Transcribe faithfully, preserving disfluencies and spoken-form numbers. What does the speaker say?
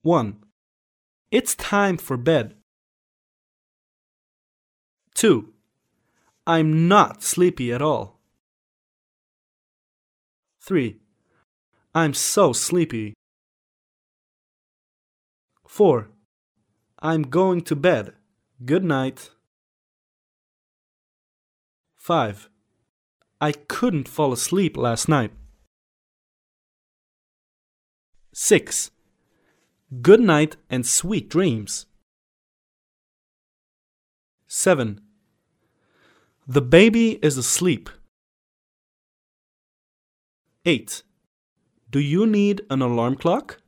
one. It's time for bed. two. I'm not sleepy at all. three. I'm so sleepy. four. I'm going to bed. Good night. five. I couldn't fall asleep last night. six. Good night and sweet dreams. seven. The baby is asleep. eight. Do you need an alarm clock?